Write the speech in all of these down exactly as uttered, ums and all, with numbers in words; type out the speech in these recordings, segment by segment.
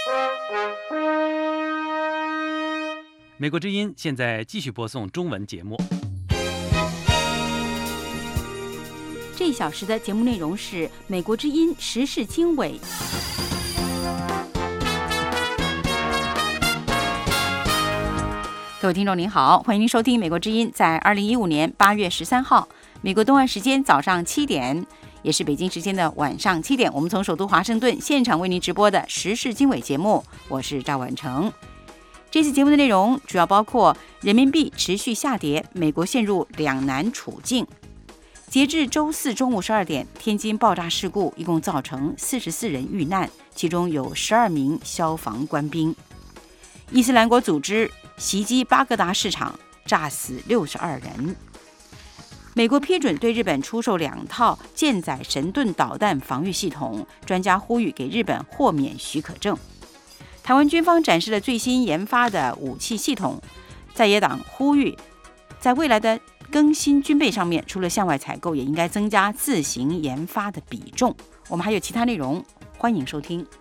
美国之音现在继续播送中文节目。 这一小时的节目内容是美国之音时事经纬。各位听众您好，欢迎您收听美国之音在二零一五年八月十三号美国东岸时间早上七点，也是北京时间的晚上七点，我们从首都华盛顿现场为您直播的时事经纬节目，我是赵婉成。这次节目的内容主要包括人民币持续下跌，美国陷入两难处境。截至周四中午十二点，天津爆炸事故一共造成四十四人遇难，其中有十二名消防官兵。伊斯兰国组织袭击巴格达市场，炸死六十二人。美国批准对日本出售两套舰载神盾导弹防御系统，专家呼吁给日本豁免许可证。台湾军方展示了最新研发的武器系统，在野党呼吁在未来的更新军备上面，除了向外采购，也应该增加自行研发的比重。我们还有其他内容，欢迎收听。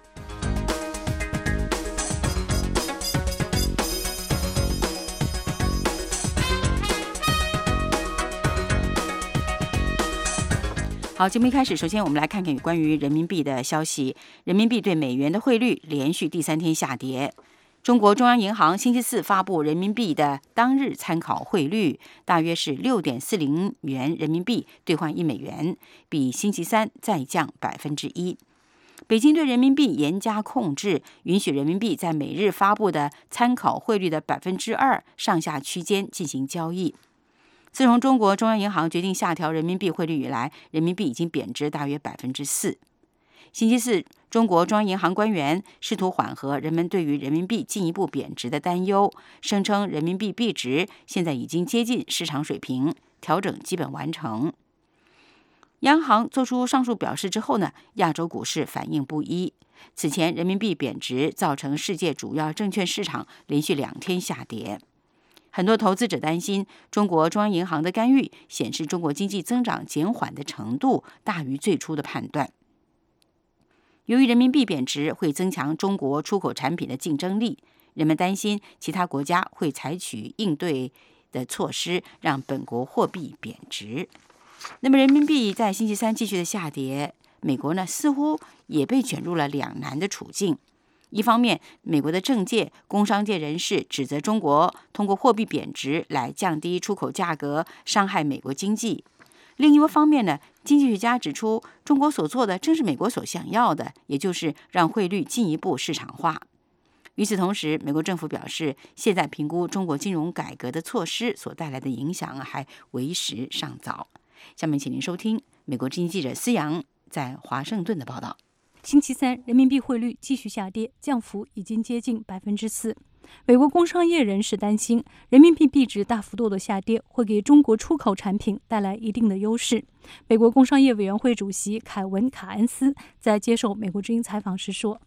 好，节目一开始，首先我们来看看有关于人民币的消息。人民币对美元的汇率连续第三天下跌。中国中央银行星期四发布人民币的当日参考汇率，大约是六点四零元人民币兑换一美元，比星期三再降百分之一。北京对人民币严加控制，允许人民币在每日发布的参考汇率的百分之二上下区间进行交易。自从中国中央银行决定下调人民币汇率以来，人民币已经贬值大约百分之四。星期四，中国中央银行官员试图缓和人们对于人民币进一步贬值的担忧，声称人民币币值现在已经接近市场水平，调整基本完成。央行做出上述表示之后呢，亚洲股市反应不一。此前，人民币贬值造成世界主要证券市场连续两天下跌。很多投资者担心，中国中央银行的干预显示中国经济增长减缓的程度大于最初的判断。由于人民币贬值会增强中国出口产品的竞争力，人们担心其他国家会采取应对的措施，让本国货币贬值。那么，人民币在星期三继续的下跌，美国呢似乎也被卷入了两难的处境。一方面，美国的政界、工商界人士指责中国通过货币贬值来降低出口价格，伤害美国经济。另一方面呢，经济学家指出，中国所做的正是美国所想要的，也就是让汇率进一步市场化。与此同时，美国政府表示，现在评估中国金融改革的措施所带来的影响还为时尚早。下面请您收听美国之音记者思阳在华盛顿的报道。 星期三，人民币汇率继续下跌，降幅已经接近百分之四。美国工商业人士担心，人民币币值大幅度的下跌会给中国出口产品带来一定的优势。美国工商业委员会主席凯文·卡恩斯在接受美国之音采访时说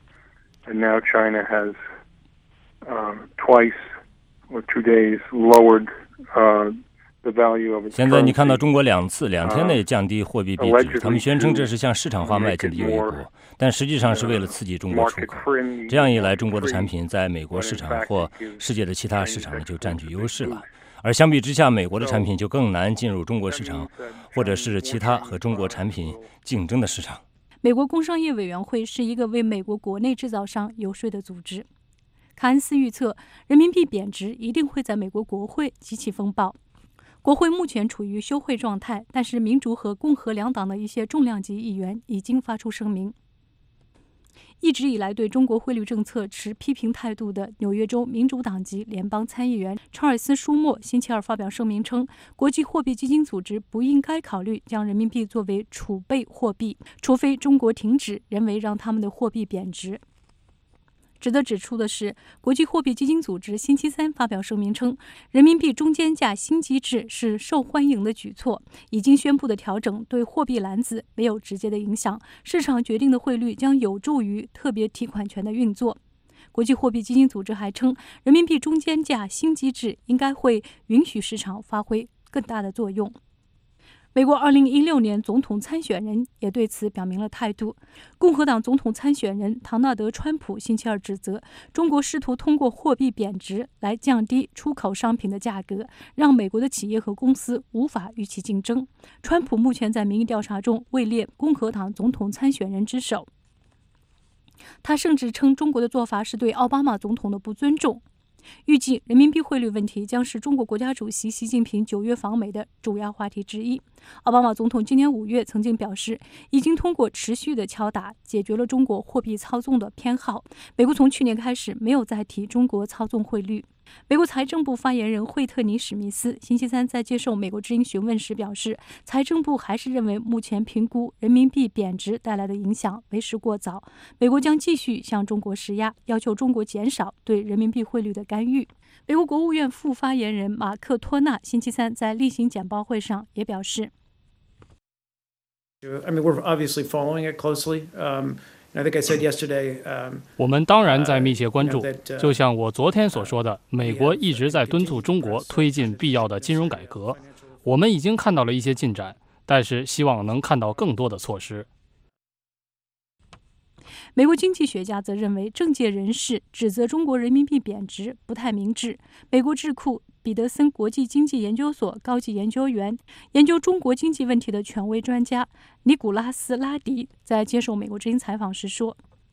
And now China has uh, twice or two days lowered uh, 现在你看到中国两次两天内降低货币币值，他们宣称这是向市场化迈进的又一步，但实际上是为了刺激中国出口。这样一来，中国的产品在美国市场或世界的其他市场就占据优势了，而相比之下，美国的产品就更难进入中国市场，或者是其他和中国产品竞争的市场。 美国工商业委员会是一个为美国国内制造商游说的组织。卡恩斯预测，人民币贬值一定会在美国国会激起风暴。国会目前处于休会状态，但是民主和共和两党的一些重量级议员已经发出声明。一直以来对中国汇率政策持批评态度的纽约州民主党籍联邦参议员查尔斯·舒默星期二发表声明称，国际货币基金组织不应该考虑将人民币作为储备货币，除非中国停止人为让他们的货币贬值。值得指出的是，国际货币基金组织星期三发表声明称，人民币中间价新机制是受欢迎的举措，已经宣布的调整对货币篮子没有直接的影响，市场决定的汇率将有助于特别提款权的运作。国际货币基金组织还称，人民币中间价新机制应该会允许市场发挥更大的作用。 美国二零一六年总统参选人也对此表明了态度。共和党总统参选人唐纳德·川普星期二指责中国试图通过货币贬值来降低出口商品的价格，让美国的企业和公司无法与其竞争。川普目前在民意调查中位列共和党总统参选人之首。他甚至称中国的做法是对奥巴马总统的不尊重。预计人民币汇率问题将是中国国家主席习近平九月访美的主要话题之一。奥巴马总统今年五月曾经表示，已经通过持续的敲打解决了中国货币操纵的偏好。美国从去年开始没有再提中国操纵汇率。美国财政部发言人惠特尼·史密斯星期三在接受美国之音询问时表示，财政部还是认为目前评估人民币贬值带来的影响为时过早。美国将继续向中国施压，要求中国减少对人民币汇率的干预。美国国务院副发言人马克·托纳星期三在例行简报会上也表示 I mean, we're obviously following it closely. Um, I think I said yesterday, um, 我们当然在密切关注，就像我昨天所说的，美国一直在敦促中国推进必要的金融改革。我们已经看到了一些进展，但是希望能看到更多的措施。 美国经济学家则认为，政界人士指责中国人民币贬值不太明智。美国智库彼得森国际经济研究所高级研究员、研究中国经济问题的权威专家尼古拉斯·拉迪在接受美国之音采访时说：“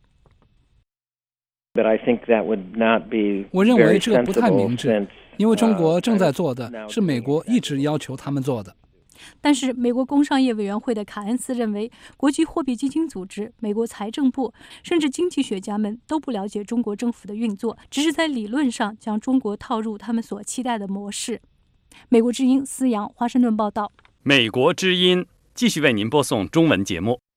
我认为这不太明智，因为中国正在做的是美国一直要求他们做的。” 但是，美国工商业委员会的凯恩斯认为，国际货币基金组织、美国财政部，甚至经济学家们都不了解中国政府的运作，只是在理论上将中国套入他们所期待的模式。美国之音思阳，华盛顿报道。 美国之音继续为您播送中文节目。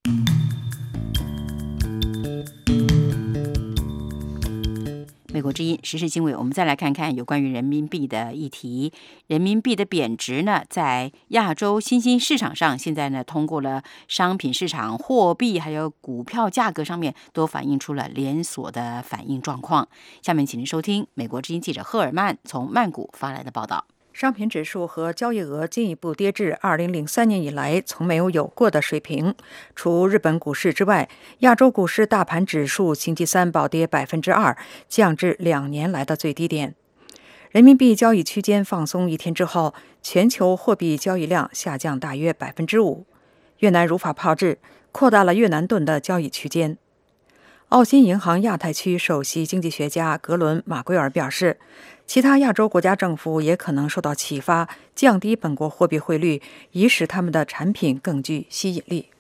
美国之音时事经纬，我们再来看看有关于人民币的议题。人民币的贬值呢，在亚洲新兴市场上，现在呢，通过了商品市场、货币还有股票价格上面，都反映出了连锁的反应状况。下面请您收听美国之音记者赫尔曼从曼谷发来的报道。 商品指数和交易额进一步跌至二零零三年以来从没有有过的水平。除日本股市之外，亚洲股市大盘指数星期三暴跌百分之二，降至两年来的最低点。人民币交易区间放松一天之后，全球货币交易量下降大约百分之五。越南如法炮制，扩大了越南盾的交易区间。澳新银行亚太区首席经济学家格伦·马圭尔表示，其他亚洲国家政府也可能受到启发，降低本国货币汇率，以使他们的产品更具吸引力。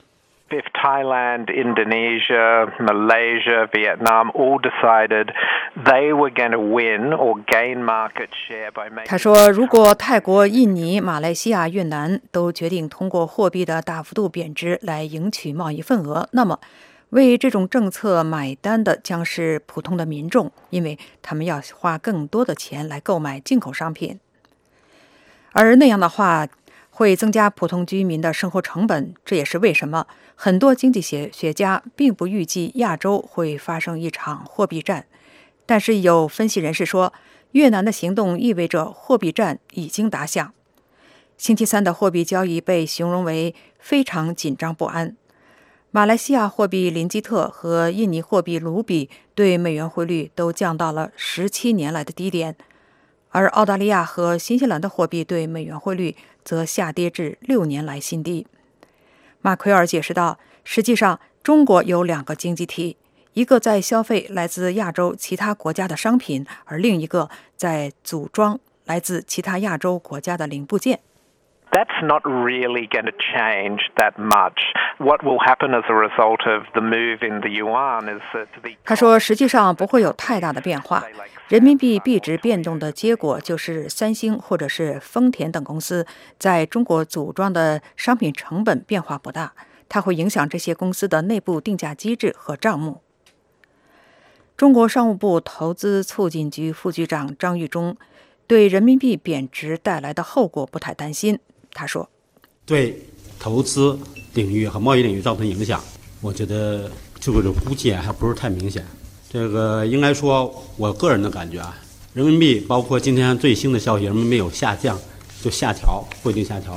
If Thailand, Indonesia, Malaysia, Vietnam all decided they were going to win or gain market share by making... 他说，如果泰国、印尼、马来西亚、越南都决定通过货币的大幅度贬值来赢取贸易份额，那么为这种政策买单的将是普通的民众，因为他们要花更多的钱来购买进口商品，而那样的话会增加普通居民的生活成本。这也是为什么很多经济学学家并不预计亚洲会发生一场货币战。但是有分析人士说，越南的行动意味着货币战已经打响。星期三的货币交易被形容为非常紧张不安。马来西亚货币林基特和印尼货币卢比对美元汇率都降到了十七年来的低点，而澳大利亚和新西兰的货币对美元汇率则下跌至六年来新低。马奎尔解释道，实际上中国有两个经济体，一个在消费来自亚洲其他国家的商品，而另一个在组装来自其他亚洲国家的零部件。 That's not really going to change that much. What will happen as a result of the move in the yuan is that the... 他说，实际上不会有太大的变化。人民币币值变动的结果就是三星或者是丰田等公司在中国组装的商品成本变化不大，它会影响这些公司的内部定价机制和账目。中国商务部投资促进局副局长张玉忠对人民币贬值带来的后果不太担心。他说， 对投资领域和贸易领域造成影响，我觉得这个估计还不是太明显。这个应该说我个人的感觉啊，人民币包括今天最新的消息，人民币有下降，就下调，汇率下调，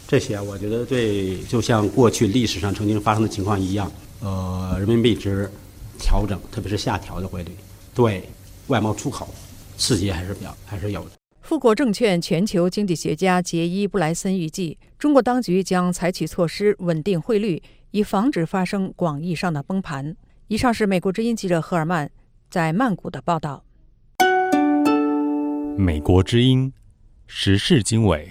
这些我觉得对，就像过去历史上曾经发生的情况一样，呃，人民币值调整，特别是下调的汇率，对外贸出口刺激还是比较还是有的。 富国证券全球经济学家杰伊·布莱森预计，中国当局将采取措施稳定汇率，以防止发生广义上的崩盘。以上是美国之音记者赫尔曼在曼谷的报道。 美国之音时事经纬。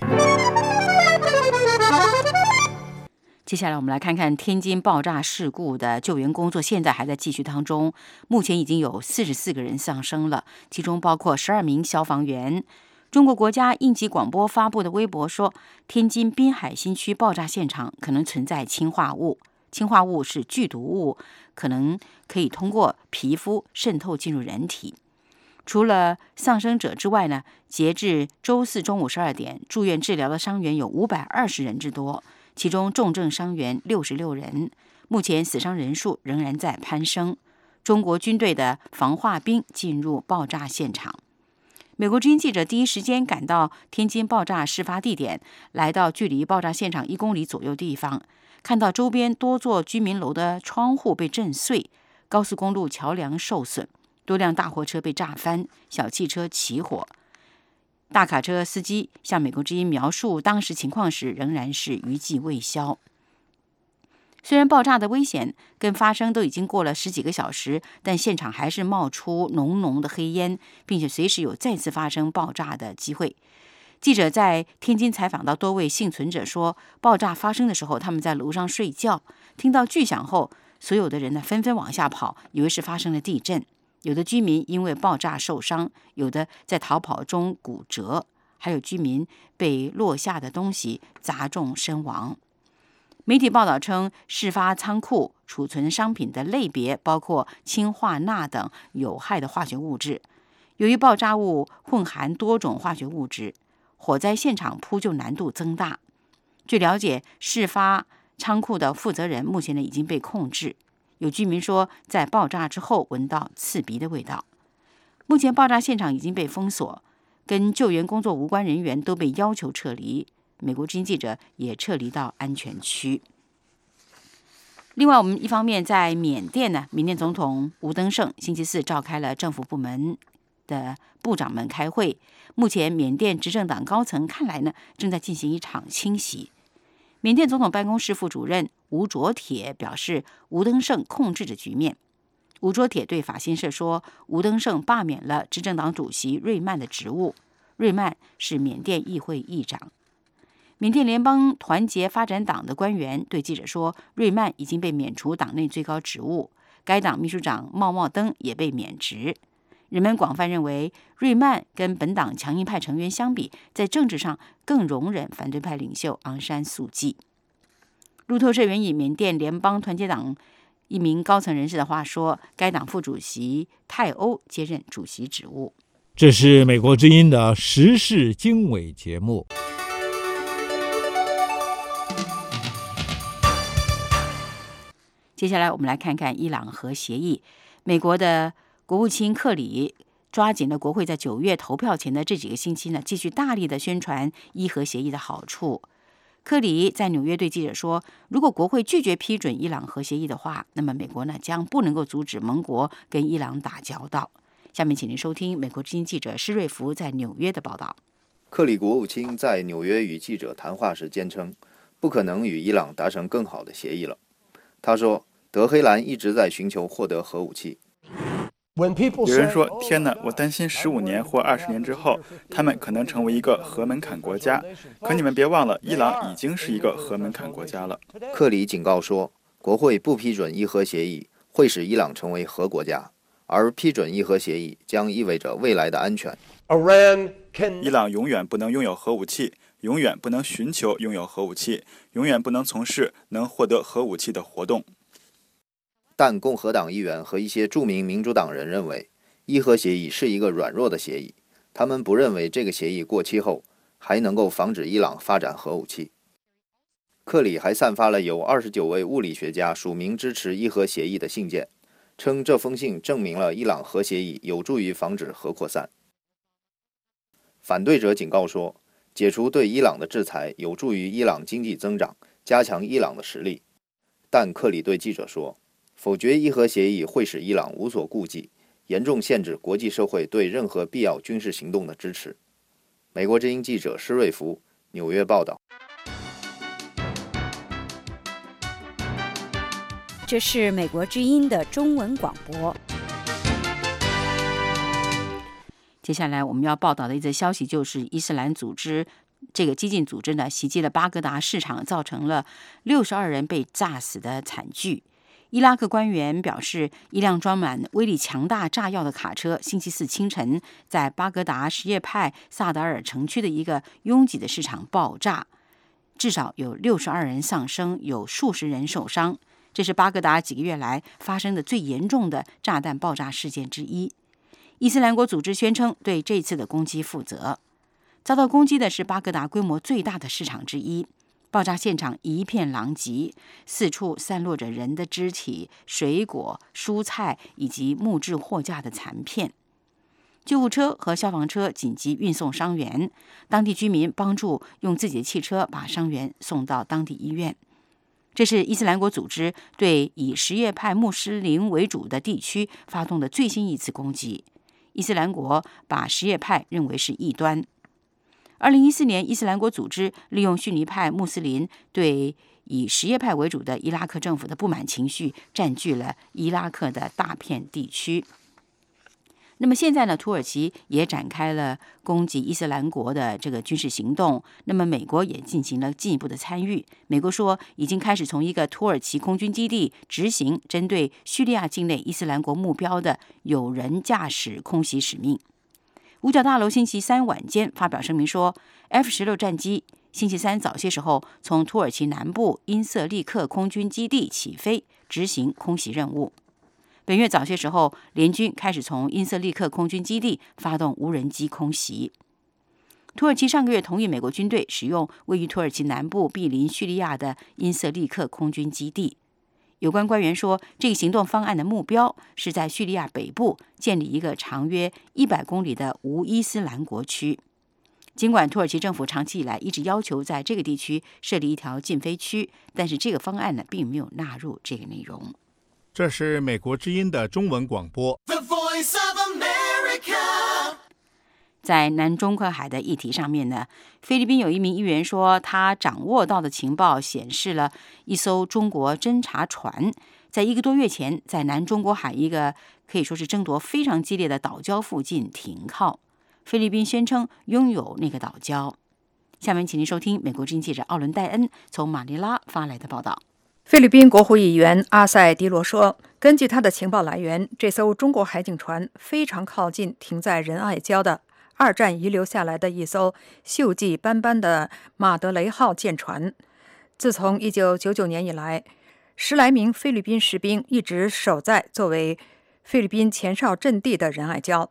接下来我们来看看天津爆炸事故的救援工作，现在还在继续当中。目前已经有四十四个人丧生了，其中包括十二名消防员。中国国家应急广播发布的微博说，天津滨海新区爆炸现场可能存在氰化物，氰化物是剧毒物，可能可以通过皮肤渗透进入人体。除了丧生者之外呢，截至周四中午十二点，住院治疗的伤员有五百二十人之多，其中重症伤员六十六人，目前死伤人数仍然在攀升。中国军队的防化兵进入爆炸现场。美国之音记者第一时间赶到天津爆炸事发地点，来到距离爆炸现场一公里左右地方，看到周边多座居民楼的窗户被震碎，高速公路桥梁受损，多辆大货车被炸翻，小汽车起火。大卡车司机向美国之音描述当时情况时，仍然是余悸未消。虽然爆炸的危险跟发生都已经过了十几个小时，但现场还是冒出浓浓的黑烟，并且随时有再次发生爆炸的机会。记者在天津采访到多位幸存者说，爆炸发生的时候，他们在楼上睡觉，听到巨响后，所有的人呢纷纷往下跑，以为是发生了地震。有的居民因为爆炸受伤，有的在逃跑中骨折，还有居民被落下的东西砸中身亡。媒体报道称，事发仓库储存商品的类别包括氢化钠等有害的化学物质。由于爆炸物混含多种化学物质，火灾现场扑救难度增大。据了解，事发仓库的负责人目前呢已经被控制。有居民说，在爆炸之后闻到刺鼻的味道。目前爆炸现场已经被封锁，跟救援工作无关人员都被要求撤离。美国之音记者也撤离到安全区。另外，我们一方面在缅甸呢，缅甸总统吴登盛星期四召开了政府部门的部长们开会。目前，缅甸执政党高层看来呢，正在进行一场清洗。缅甸总统办公室副主任吴卓铁表示，吴登盛控制着局面。吴卓铁对法新社说，吴登盛罢免了执政党主席瑞曼的职务。瑞曼是缅甸议会议长。缅甸联邦团结发展党的官员对记者说，瑞曼已经被免除党内最高职务，该党秘书长茂茂登也被免职。人们广泛认为，瑞曼跟本党强硬派成员相比，在政治上更容忍反对派领袖昂山素季。路透社援引缅甸联邦团结党一名高层人士的话说，该党副主席泰欧接任主席职务。 这是美国之音的时事经纬节目。 接下来我们来看看伊朗核协议。美国的国务卿克里抓紧了国会在九月投票前的这几个星期呢，继续大力的宣传伊核协议的好处。克里在纽约对记者说，如果国会拒绝批准伊朗核协议的话，那么美国呢将不能够阻止盟国跟伊朗打交道。下面请您收听美国之音记者施瑞福在纽约的报道。 克里国务卿在纽约与记者谈话时坚称，不可能与伊朗达成更好的协议了。他说，德黑兰一直在寻求获得核武器。 有人说，天哪，我担心十五年或二十年之后，他们可能成为一个核门槛国家。可你们别忘了，伊朗已经是一个核门槛国家了。 克里警告说，国会不批准伊核协议会使伊朗成为核国家，而批准伊核协议将意味着未来的安全。 伊朗永远不能拥有核武器，永远不能寻求拥有核武器，永远不能从事能获得核武器的活动。 但共和党议员和一些著名民主党人认为，伊核协议是一个软弱的协议，他们不认为这个协议过期后还能够防止伊朗发展核武器。克里还散发了有二十九位物理学家署名支持伊核协议的信件，称这封信证明了伊朗核协议有助于防止核扩散。反对者警告说， 解除对伊朗的制裁有助于伊朗经济增长，加强伊朗的实力。但克里对记者说，否决伊核协议会使伊朗无所顾忌，严重限制国际社会对任何必要军事行动的支持。美国之音记者施瑞福，纽约报道。 这是美国之音的中文广播。接下来我们要报道的一则消息就是伊斯兰组织这个激进组织呢袭击了巴格达市场，造成了六十二人被炸死的惨剧。伊拉克官员表示，一辆装满威力强大炸药的卡车星期四清晨在巴格达什叶派萨达尔城区的一个拥挤的市场爆炸，至少有六十二人丧生，有数十人受伤。这是巴格达几个月来发生的最严重的炸弹爆炸事件之一。伊斯兰国组织宣称对这次的攻击负责。遭到攻击的是巴格达规模最大的市场之一，爆炸现场一片狼藉，四处散落着人的肢体、水果、蔬菜以及木质货架的残片。救护车和消防车紧急运送伤员，当地居民帮助用自己的汽车把伤员送到当地医院。这是伊斯兰国组织对以什叶派穆斯林为主的地区发动的最新一次攻击。伊斯兰国把什叶派认为是异端。二零一四年，伊斯兰国组织利用逊尼派穆斯林对以什叶派为主的伊拉克政府的不满情绪，占据了伊拉克的大片地区。那么现在呢，土耳其也展开了攻击伊斯兰国的这个军事行动，那么美国也进行了进一步的参与。美国说已经开始从一个土耳其空军基地执行针对叙利亚境内伊斯兰国目标的有人驾驶空袭使命。五角大楼星期三晚间发表声明说 F 十六 战机星期三早些时候从土耳其南部因瑟利克空军基地起飞，执行空袭任务。本月早些时候，联军开始从因瑟利克空军基地发动无人机空袭。土耳其上个月同意美国军队使用位于土耳其南部毗邻叙利亚的因瑟利克空军基地。有关官员说，这个行动方案的目标是在叙利亚北部建立一个长约一百公里的无伊斯兰国区。尽管土耳其政府长期以来一直要求在这个地区设立一条禁飞区，但是这个方案呢，并没有纳入这个内容。 这是美国之音的中文广播。The Voice of America。 在南中国海的议题上面呢，菲律宾有一名议员说，他掌握到的情报显示了一艘中国侦察船在一个多月前在南中国海一个可以说是争夺非常激烈的岛礁附近停靠。菲律宾宣称拥有那个岛礁。下面请您收听美国之音记者奥伦戴恩从马尼拉发来的报道。 菲律宾国会议员阿塞迪罗说，根据他的情报来源，这艘中国海警船非常靠近停在仁爱礁的二战遗留下来的一艘锈迹斑斑的马德雷号舰船。自从一九九九年以来，十来名菲律宾士兵一直守在作为菲律宾前哨阵地的仁爱礁。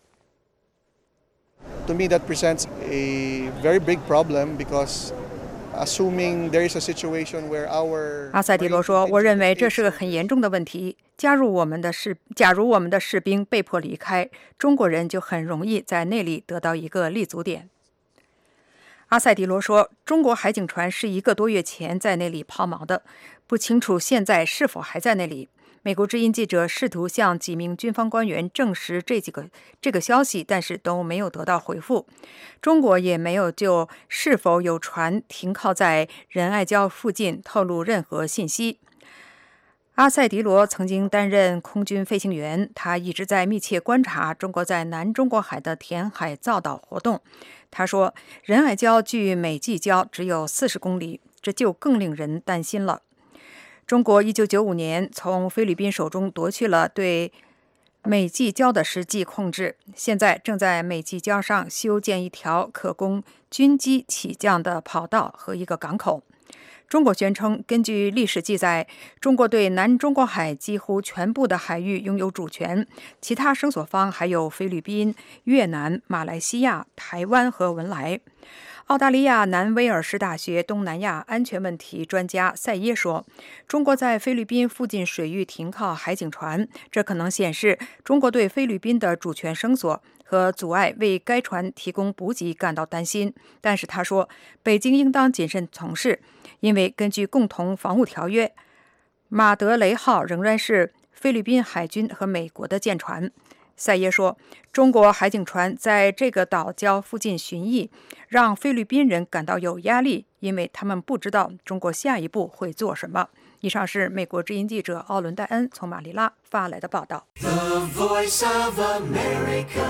To me, that presents a very big problem because assuming there is a situation where our 阿塞迪罗说，我认为这是个很严重的问题。加入我们的士，假如我们的士兵被迫离开，中国人就很容易在那里得到一个立足点。阿塞迪罗说，中国海警船是一个多月前在那里抛锚的，不清楚现在是否还在那里。美国之音记者试图向几名军方官员证实这几个这个消息，但是都没有得到回复。中国也没有就是否有船停靠在仁爱礁附近透露任何信息。阿塞迪罗曾经担任空军飞行员，他一直在密切观察中国在南中国海的填海造岛活动。他说，仁爱礁距美济礁只有四十公里，这就更令人担心了。中国一九九五年从菲律宾手中夺去了对美济礁的实际控制，现在正在美济礁上修建一条可供军机起降的跑道和一个港口。中国宣称，根据历史记载，中国对南中国海几乎全部的海域拥有主权，其他声索方还有菲律宾、越南、马来西亚、台湾和文莱。 澳大利亚南威尔士大学东南亚安全问题专家赛耶说，中国在菲律宾附近水域停靠海警船，这可能显示中国对菲律宾的主权声索和阻碍为该船提供补给感到担心。但是他说，北京应当谨慎从事，因为根据共同防务条约，马德雷号仍然是菲律宾海军和美国的舰船。赛耶说，中国海警船在这个岛礁附近巡弋，让菲律宾人感到有压力，因为他们不知道中国下一步会做什么。以上是美国之音记者奥伦戴恩从马尼拉发来的报道。 The Voice of America。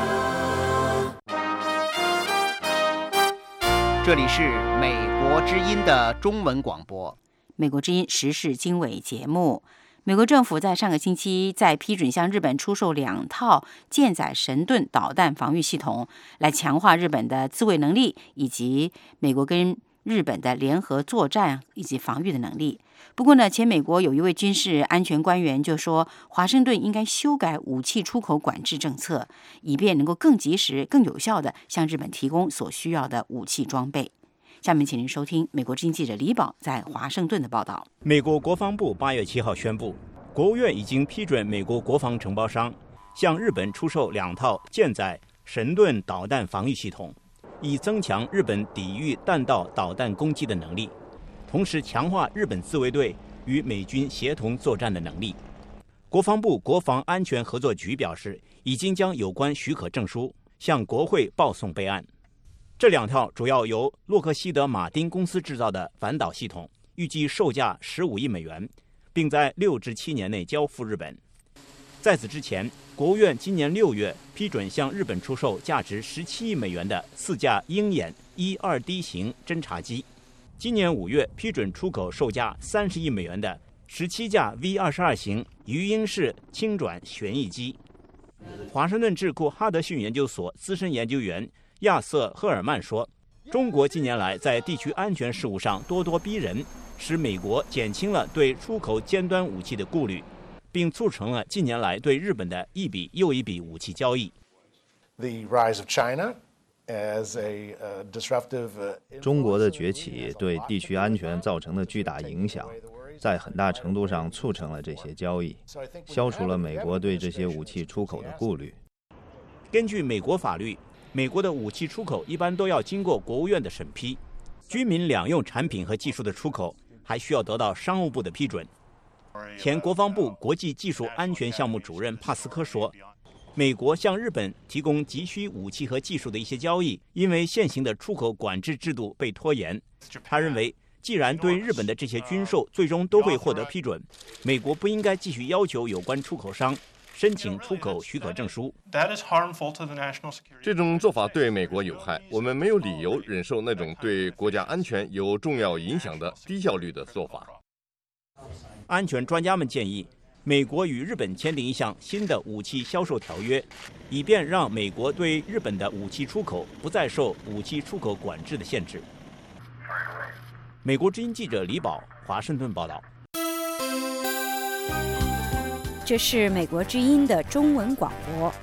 这里是美国之音的中文广播。 美国之音时事经纬节目。美国政府在上个星期在批准向日本出售两套舰载神盾导弹防御系统，来强化日本的自卫能力，以及美国跟日本的联合作战以及防御的能力。不过呢，前美国有一位军事安全官员就说，华盛顿应该修改武器出口管制政策，以便能够更及时、更有效地向日本提供所需要的武器装备。下面请您收听美国之音记者李宝在华盛顿的报道。 美国国防部八月七号宣布，国务院已经批准美国国防承包商向日本出售两套舰载神盾导弹防御系统，以增强日本抵御弹道导弹攻击的能力，同时强化日本自卫队与美军协同作战的能力。国防部国防安全合作局表示，已经将有关许可证书向国会报送备案。这两套主要由洛克希德马丁公司制造的反导系统，预计售价十五亿美元，并在六至七年内交付日本。在此之前，国务院今年六月批准向日本出售价值十七亿美元的四架鹰眼一二 D 型侦察机，今年五月批准出口售价三十亿美元的十七架 V 二十二型鱼鹰式轻转旋翼机。华盛顿智库哈德逊研究所资深研究员亚瑟·赫尔曼说，中国近年来在地区安全事务上咄咄逼人，使美国减轻了对出口尖端武器的顾虑，并促成了近年来对日本的一笔又一笔武器交易。 中国的崛起对地区安全造成的巨大影响，在很大程度上促成了这些交易，消除了美国对这些武器出口的顾虑。 根据美国法律，美国的武器出口一般都要经过国务院的审批，军民两用产品和技术的出口还需要得到商务部的批准。前国防部国际技术安全项目主任帕斯科说，美国向日本提供急需武器和技术的一些交易，因为现行的出口管制制度被拖延。他认为，既然对日本的这些军售最终都会获得批准，美国不应该继续要求有关出口商申请出口许可证书。 这种做法对美国有害，我们没有理由忍受那种对国家安全有重要影响的低效率的做法。 安全专家们建议，美国与日本签订一项新的武器销售条约，以便让美国对日本的武器出口不再受武器出口管制的限制。美国之音记者李宝，华盛顿报道。 这是美国之音的中文广播。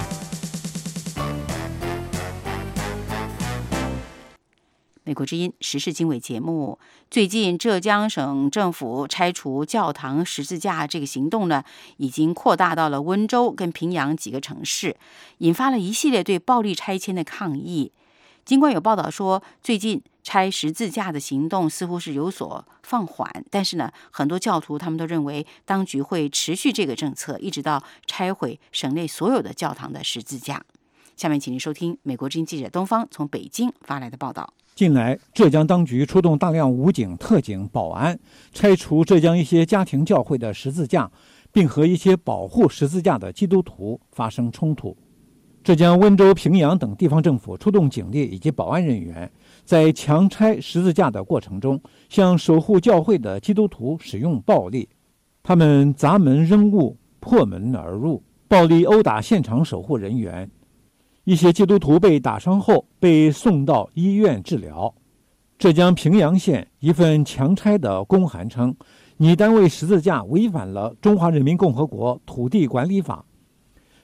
美国之音时事经纬节目，最近浙江省政府拆除教堂十字架这个行动呢，已经扩大到了温州跟平阳几个城市，引发了一系列对暴力拆迁的抗议。尽管有报道说，最近拆十字架的行动似乎是有所放缓，但是呢，很多教徒他们都认为当局会持续这个政策，一直到拆毁省内所有的教堂的十字架。下面请您收听美国之音记者东方从北京发来的报道。 近来，浙江当局出动大量武警、特警、保安，拆除浙江一些家庭教会的十字架，并和一些保护十字架的基督徒发生冲突。浙江温州、平阳等地方政府出动警力以及保安人员，在强拆十字架的过程中，向守护教会的基督徒使用暴力。他们砸门扔物、破门而入，暴力殴打现场守护人员。一些基督徒被打伤后被送到医院治疗。浙江平阳县一份强拆的公函称，拟单位十字架违反了《中华人民共和国土地管理法》。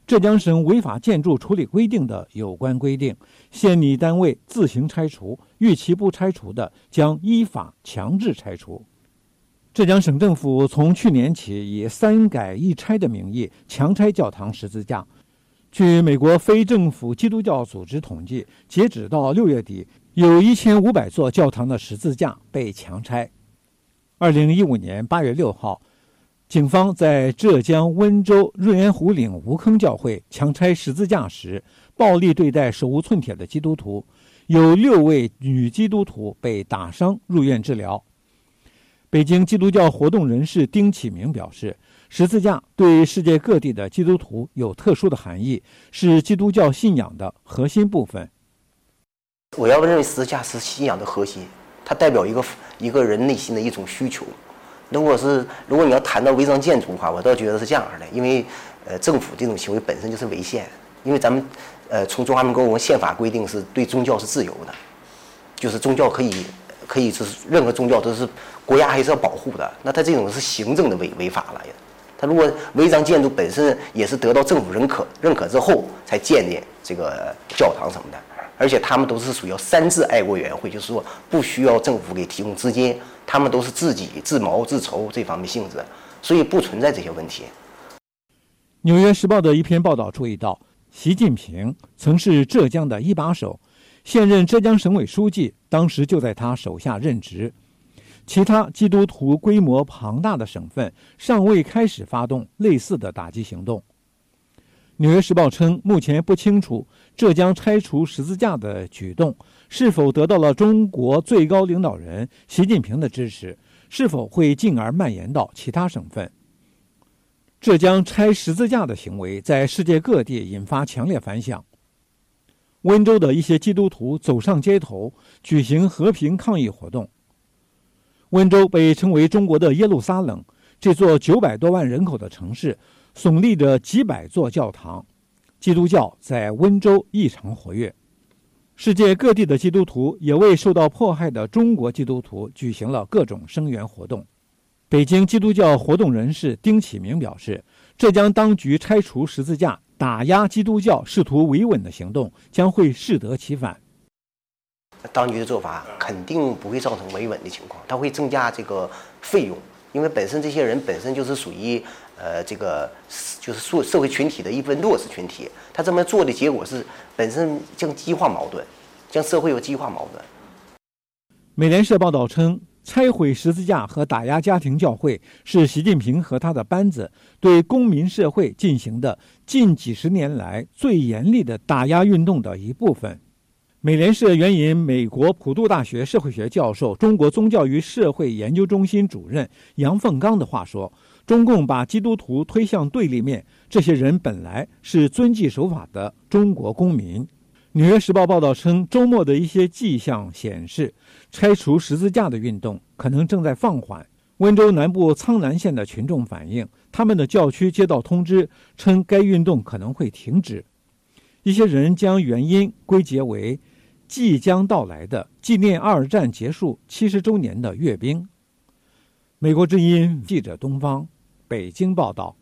浙江省违法建筑处理规定的有关规定，县拟单位自行拆除，逾期不拆除的将依法强制拆除。浙江省政府从去年起以三改一拆的名义强拆教堂十字架。据美国非政府基督教组织统计，截止到六月底，有一千五百座教堂的十字架被强拆。二零一五年八月六号，警方在浙江温州润园湖岭吴坑教会强拆十字架时，暴力对待手无寸铁的基督徒，有六位女基督徒被打伤入院治疗。北京基督教活动人士丁启明表示，十字架对世界各地的基督徒有特殊的含义，是基督教信仰的核心部分。 我要认为十字架是信仰的核心，它代表一个一个人内心的一种需求。如果是如果你要谈到违章建筑的话，我倒觉得是这样的，因为呃政府这种行为本身就是违宪，因为咱们呃从中华民国我们宪法规定是对宗教是自由的，就是宗教可以可以就是任何宗教都是国家还是要保护的，那它这种是行政的违违法了。它如果违章建筑本身也是得到政府认可认可之后才建立这个教堂什么的，而且他们都是属于三自爱国委员会，就是说不需要政府给提供资金，他们都是自己自谋自筹这方面性质，所以不存在这些问题。 纽约时报的一篇报道注意到，习近平曾是浙江的一把手，现任浙江省委书记当时就在他手下任职。其他基督徒规模庞大的省份尚未开始发动类似的打击行动。纽约时报称，目前不清楚浙江拆除十字架的举动是否得到了中国最高领导人习近平的支持，是否会进而蔓延到其他省份。浙江拆十字架的行为在世界各地引发强烈反响。温州的一些基督徒走上街头，举行和平抗议活动。温州被称为中国的耶路撒冷，这座九百多万人口的城市耸立着几百座教堂，基督教在温州异常活跃。世界各地的基督徒也为受到迫害的中国基督徒举行了各种声援活动。北京基督教活动人士丁启明表示，浙江当局拆除十字架、打压基督教试图维稳的行动将会适得其反。 当局的做法肯定不会造成维稳的情况，它会增加这个费用，因为本身这些人本身就是属于呃这个就是社社会群体的一部分弱势群体，他这么做的结果是本身将激化矛盾，将社会有激化矛盾。 美联社报道称，拆毁十字架和打压家庭教会是习近平和他的班子对公民社会进行的近几十年来最严厉的打压运动的一部分。美联社援引美国普渡大学社会学教授、中国宗教与社会研究中心主任杨凤刚的话说，中共把基督徒推向对立面，这些人本来是遵纪守法的中国公民。纽约时报报道称，周末的一些迹象显示，拆除十字架的运动可能正在放缓。温州南部苍南县的群众反映，他们的教区接到通知，称该运动可能会停止。一些人将原因归结为即将到来的纪念二战结束七十周年的阅兵。美国之音记者东方北京报道。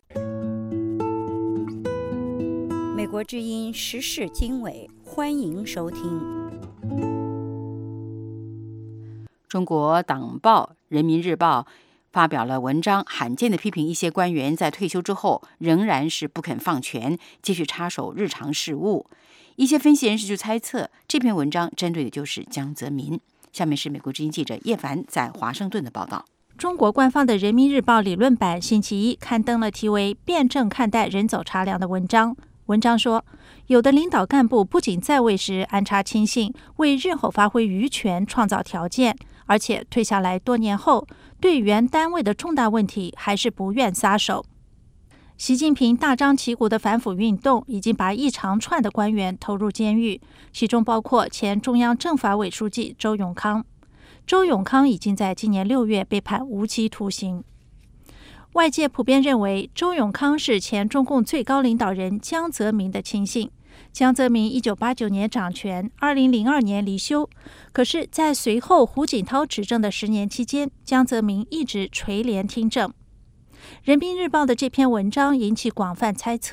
美国之音时事经纬，欢迎收听。 中国党报《人民日报》发表了文章，罕见地批评一些官员在退休之后仍然是不肯放权，继续插手日常事务。一些分析人士就猜测，这篇文章针对的就是江泽民。下面是美国之音记者叶凡在华盛顿的报道。 中国官方的《人民日报》理论版星期一刊登了题为“辩证看待人走茶凉”的文章。文章说，有的领导干部不仅在位时安插亲信，为日后发挥余权创造条件，而且退下来多年后，对原单位的重大问题还是不愿撒手。习近平大张旗鼓的反腐运动已经把一长串的官员投入监狱，其中包括前中央政法委书记周永康。周永康已经在今年六月被判无期徒刑。外界普遍认为，周永康是前中共最高领导人江泽民的亲信。江泽民一九八九年掌权，二零零二年离休。可是，在随后胡锦涛执政的十年期间，江泽民一直垂帘听政。人民日报的这篇文章引起广泛猜测，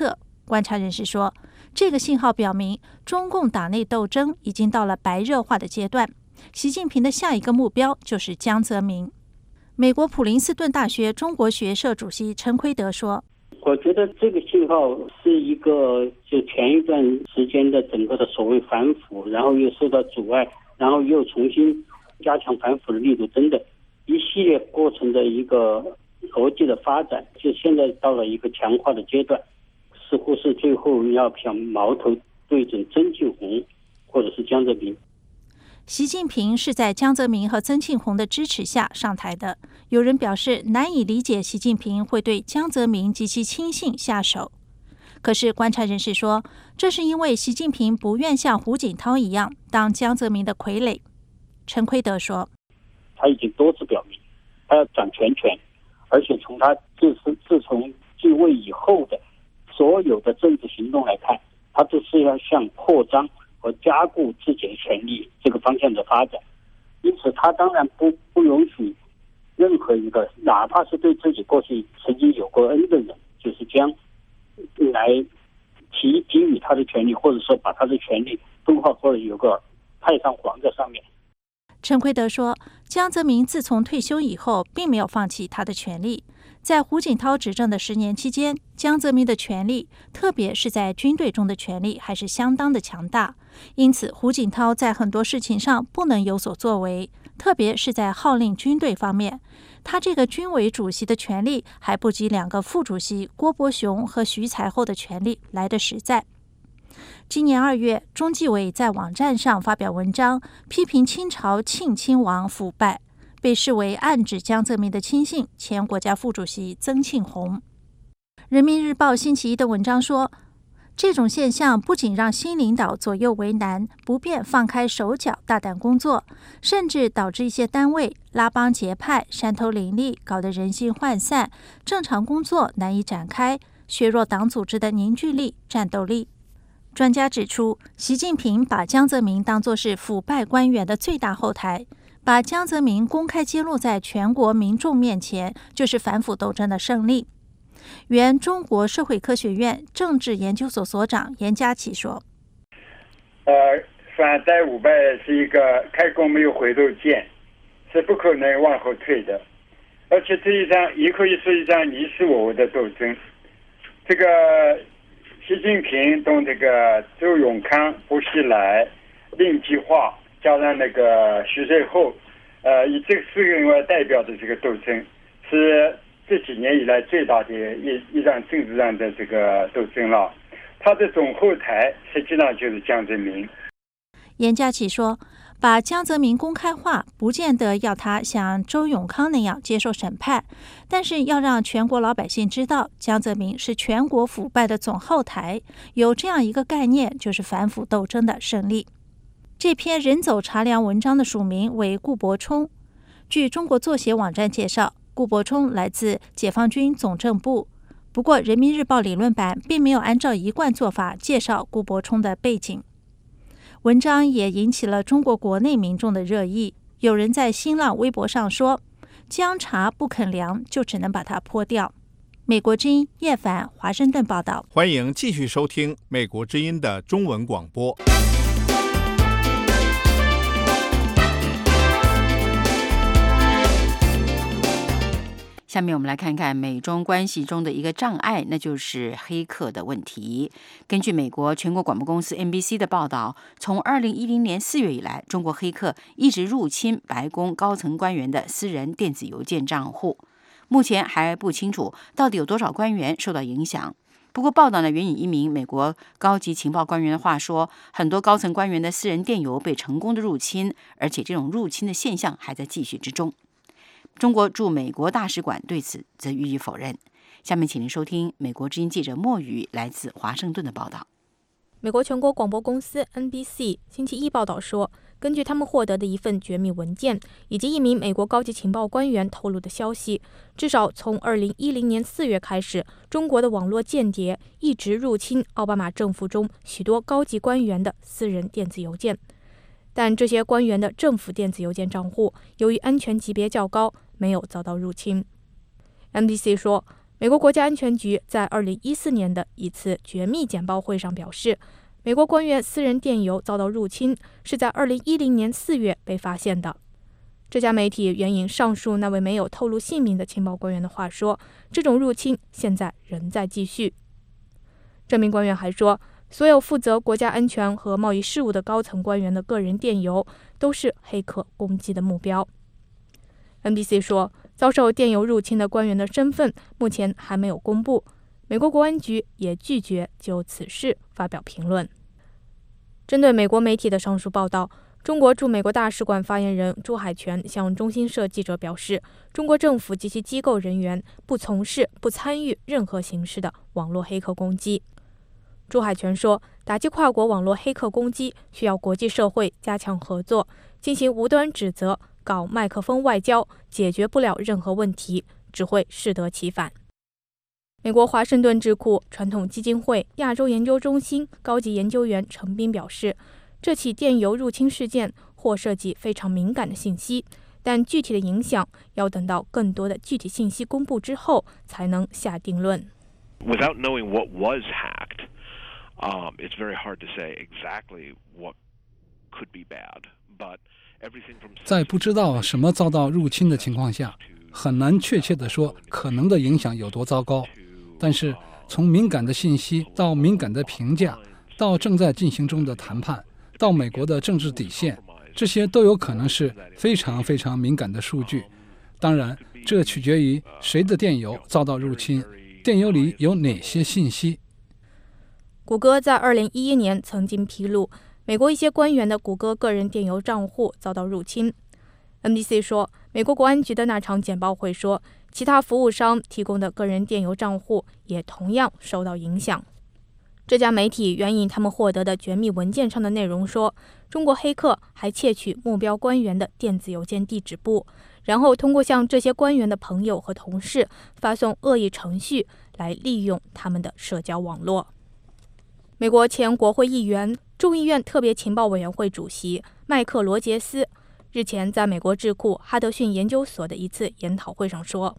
观察人士说，这个信号表明中共党内斗争已经到了白热化的阶段。习近平的下一个目标就是江泽民。美国普林斯顿大学中国学社主席陈奎德说， 我觉得这个信号是一个就前一段时间的整个的所谓反腐，然后又受到阻碍，然后又重新加强反腐的力度等等一系列过程的一个逻辑的发展，就现在到了一个强化的阶段，似乎是最后要向矛头对准曾庆红或者是江泽民。 习近平是在江泽民和曾庆红的支持下上台的。有人表示难以理解习近平会对江泽民及其亲信下手。可是观察人士说，这是因为习近平不愿像胡锦涛一样当江泽民的傀儡。陈奎德说， 他已经多次表明他要掌全权，而且从他自自从继位以后的所有的政治行动来看，他都是要向扩张和加固自己的权力这个方向的发展。因此他当然不不允许任何一个哪怕是对自己过去曾经有过恩的人，就是将来提给予他的权利，或者说把他的权利分化，或者有个太上皇在上面。 陈奎德说，江泽民自从退休以后并没有放弃他的权利。在胡锦涛执政的十年期间，江泽民的权力，特别是在军队中的权力，还是相当的强大。因此胡锦涛在很多事情上不能有所作为，特别是在号令军队方面，他这个军委主席的权力还不及两个副主席郭伯雄和徐才厚的权力来得实在。今年二月，中纪委在网站上发表文章，批评清朝庆亲王腐败，被视为暗指江泽民的亲信前国家副主席曾庆红。人民日报星期一的文章说，这种现象不仅让新领导左右为难，不便放开手脚大胆工作，甚至导致一些单位拉帮结派、山头林立，搞得人心涣散，正常工作难以展开，削弱党组织的凝聚力、战斗力。专家指出，习近平把江泽民当作是腐败官员的最大后台，把江泽民公开揭露在全国民众面前，就是反腐斗争的胜利。原中国社会科学院政治研究所所长严家启说：“ 呃，反逮腐败是一个开弓没有回头箭，是不可能往后退的，而且这一场也可以是一场你死我活的斗争。这个习近平同这个周永康、薄熙来、令计划加上那个徐才厚，呃，以这四个人为代表的这个斗争，是这几年以来最大的一一场政治上的这个斗争了。他的总后台实际上就是江泽民。” 严家启说，把江泽民公开化，不见得要他像周永康那样接受审判，但是要让全国老百姓知道，江泽民是全国腐败的总后台，有这样一个概念，就是反腐斗争的胜利。这篇人走茶凉文章的署名为顾伯冲。据中国作协网站介绍，顾伯冲来自解放军总政部。不过，人民日报理论版并没有按照一贯做法介绍顾伯冲的背景。文章也引起了中国国内民众的热议，有人在新浪微博上说，姜茶不肯凉，就只能把它泼掉。美国之音叶凡华盛顿报道。 欢迎继续收听美国之音的中文广播。 下面我们来看看美中关系中的一个障碍，那就是黑客的问题。根据美国全国广播公司 N B C 的报道，从二零一零年四月以来，中国黑客一直入侵白宫高层官员的私人电子邮件账户。目前还不清楚到底有多少官员受到影响。不过报道呢援引一名美国高级情报官员的话说，很多高层官员的私人电邮被成功的入侵，而且这种入侵的现象还在继续之中。中国驻美国大使馆对此则予以否认。下面请您收听美国之音记者莫宇来自华盛顿的报道。 美国全国广播公司 N B C 星期一报道说，根据他们获得的一份绝密文件以及一名美国高级情报官员透露的消息，至少从二零一零年四月开始，中国的网络间谍一直入侵奥巴马政府中许多高级官员的私人电子邮件。但这些官员的政府电子邮件账户由于安全级别较高，没有遭到入侵。N B C 说， 美国国家安全局在二零一四年的一次绝密简报会上表示，美国官员私人电邮遭到入侵是在二零一零年四月被发现的。这家媒体援引上述那位没有透露姓名的情报官员的话说，这种入侵现在仍在继续。这名官员还说，所有负责国家安全和贸易事务的高层官员的个人电邮都是黑客攻击的目标。N B C 说，遭受电邮入侵的官员的身份目前还没有公布，美国国安局也拒绝就此事发表评论。针对美国媒体的上述报道，中国驻美国大使馆发言人朱海泉向中新社记者表示，中国政府及其机构人员不从事、不参与任何形式的网络黑客攻击。朱海泉说，打击跨国网络黑客攻击需要国际社会加强合作，进行无端指责，搞麦克风外交解决不了任何问题，只会适得其反。美国华盛顿智库传统基金会亚洲研究中心高级研究员程斌表示，这起电邮入侵事件或涉及非常敏感的信息，但具体的影响要等到更多的具体信息公布之后才能下定论。 Without knowing what was hacked, um, it's very hard to say exactly what could be bad, but everything from 在不知道什么遭到入侵的情况下，很难确切地说可能的影响有多糟糕。但是从敏感的信息到敏感的评价，到正在进行中的谈判，到美国的政治底线，这些都有可能是非常非常敏感的数据。当然，这取决于谁的电邮遭到入侵，电邮里有哪些信息。 谷歌在二零一一年曾经披露，美国一些官员的谷歌个人电邮账户遭到入侵。N B C 说，美国国安局的那场简报会说，其他服务商提供的个人电邮账户也同样受到影响。这家媒体援引他们获得的绝密文件上的内容说，中国黑客还窃取目标官员的电子邮件地址簿，然后通过向这些官员的朋友和同事发送恶意程序来利用他们的社交网络。美国前国会议员、众议院特别情报委员会主席麦克罗杰斯日前在美国智库哈德逊研究所的一次研讨会上说，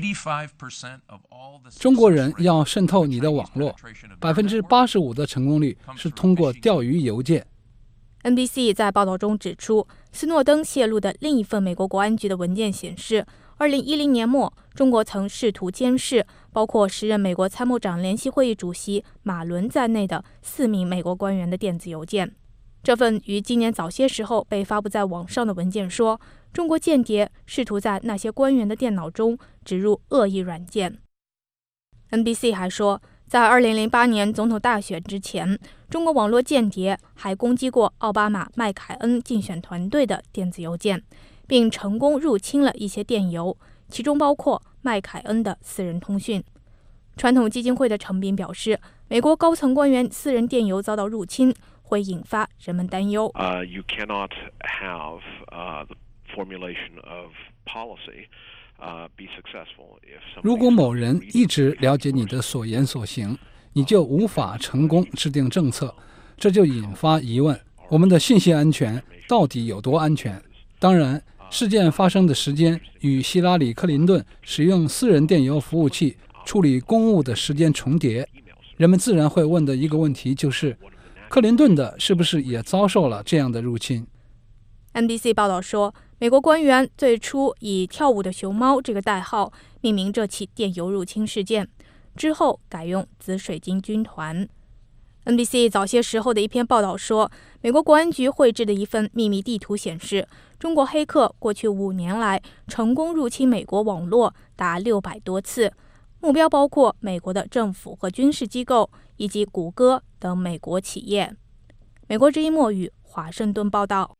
中国人要渗透你的网络，百分之八十五的成功率是通过钓鱼邮件。 N B C 在报道中指出，斯诺登泄露的另一份美国国安局的文件显示，二零一零年末，中国曾试图监视包括时任美国参谋长联席会议主席马伦在内的四名美国官员的电子邮件。这份于今年早些时候被发布在网上的文件说，中国间谍试图在那些官员的电脑中植入恶意软件。N B C 还说，在二零零八年总统大选之前，中国网络间谍还攻击过奥巴马麦凯恩竞选团队的电子邮件，并成功入侵了一些电邮，其中包括麦凯恩的私人通讯。传统基金会的程斌表示，美国高层官员私人电邮遭到入侵，会引发人们担忧。 Uh, you cannot have uh, the formulation of policy uh, be successful if somebody... 如果某人一直了解你的所言所行，你就无法成功制定政策，这就引发疑问：我们的信息安全到底有多安全？当然，事件发生的时间与希拉里·克林顿使用私人电邮服务器处理公务的时间重叠。人们自然会问的一个问题就是，克林顿的是不是也遭受了这样的入侵？ N B C 报道说，美国官员最初以跳舞的熊猫这个代号命名这起电邮入侵事件，之后改用紫水晶军团。N B C 早些时候的一篇报道说，美国国安局绘制的一份秘密地图显示，中国黑客过去五年来成功入侵美国网络达六百多次，目标包括美国的政府和军事机构以及谷歌等美国企业。美国之音墨语华盛顿报道。